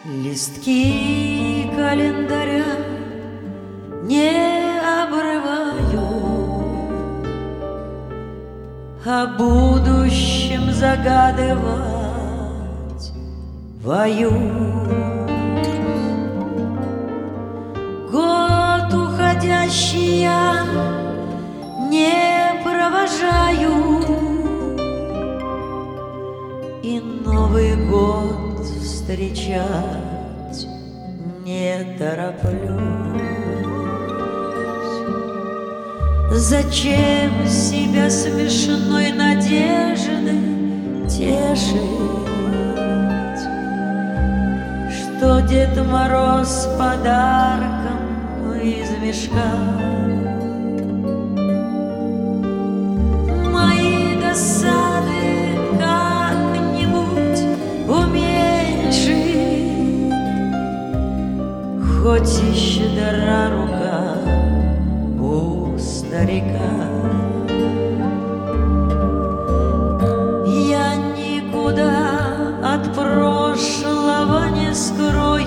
Листки календаря не обрываю, о будущем загадывать боюсь. Год уходящий я не провожаю, и Новый год встречать не тороплюсь. Зачем себя смешной надеждой тешить, что Дед Мороз с подарком из мешка мои досады как-нибудь уменьшит, хоть и щедра рука у старика. Я никуда от прошлого не скроюсь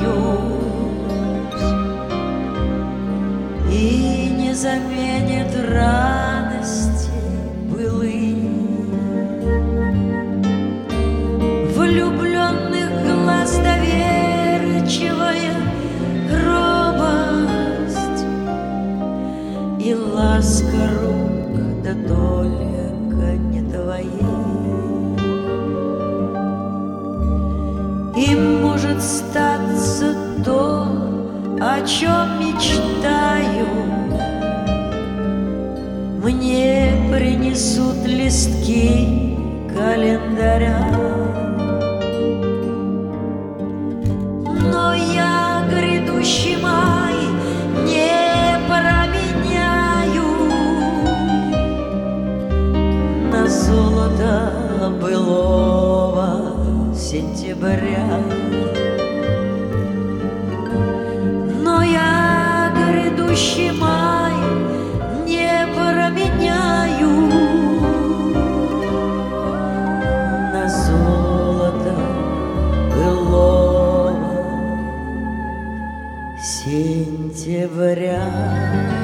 и не заменит радости былые. Влюбленных глаз доверчивая робость и ласка рук, да только не твоей. И может статься то, о чем мечтаю, мне принесут листки календаря. Но я грядущий май не променяю на золото былого сентября. Но я грядущий май не променяю на золото былого сентября.